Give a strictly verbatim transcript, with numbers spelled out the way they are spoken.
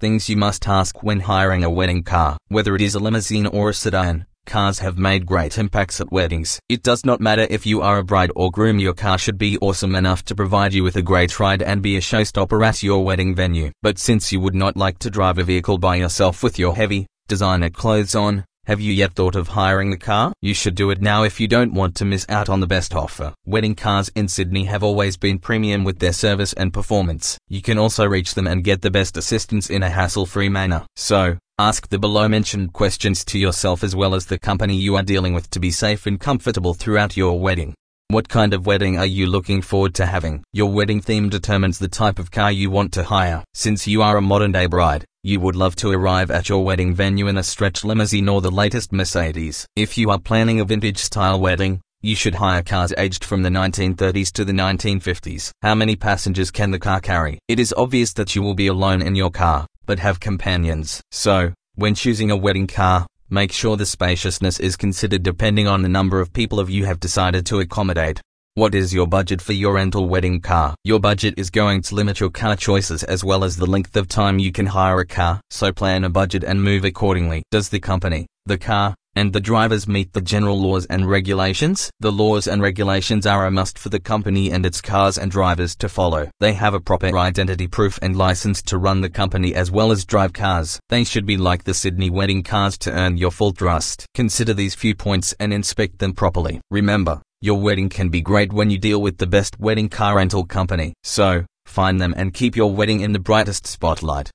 Things you must ask when hiring a wedding car. Whether it is a limousine or a sedan, cars have made great impacts at weddings. It does not matter if you are a bride or groom, your car should be awesome enough to provide you with a great ride and be a showstopper at your wedding venue. But since you would not like to drive a vehicle by yourself with your heavy, designer clothes on, have you yet thought of hiring the car? You should do it now if you don't want to miss out on the best offer. Wedding cars in Sydney have always been premium with their service and performance. You can also reach them and get the best assistance in a hassle-free manner. So, ask the below-mentioned questions to yourself as well as the company you are dealing with to be safe and comfortable throughout your wedding. What kind of wedding are you looking forward to having? Your wedding theme determines the type of car you want to hire. Since you are a modern-day bride, you would love to arrive at your wedding venue in a stretch limousine or the latest Mercedes. If you are planning a vintage-style wedding, you should hire cars aged from the nineteen thirties to the nineteen fifties. How many passengers can the car carry? It is obvious that you will be alone in your car, but have companions. So, when choosing a wedding car, make sure the spaciousness is considered depending on the number of people of you have decided to accommodate. What is your budget for your rental wedding car? Your budget is going to limit your car choices as well as the length of time you can hire a car, so plan a budget and move accordingly. Does the company, the car, and the drivers meet the general laws and regulations? The laws and regulations are a must for the company and its cars and drivers to follow. They have a proper identity proof and license to run the company as well as drive cars. They should be like the Sydney wedding cars to earn your full trust. Consider these few points and inspect them properly. Remember, your wedding can be great when you deal with the best wedding car rental company. So, find them and keep your wedding in the brightest spotlight.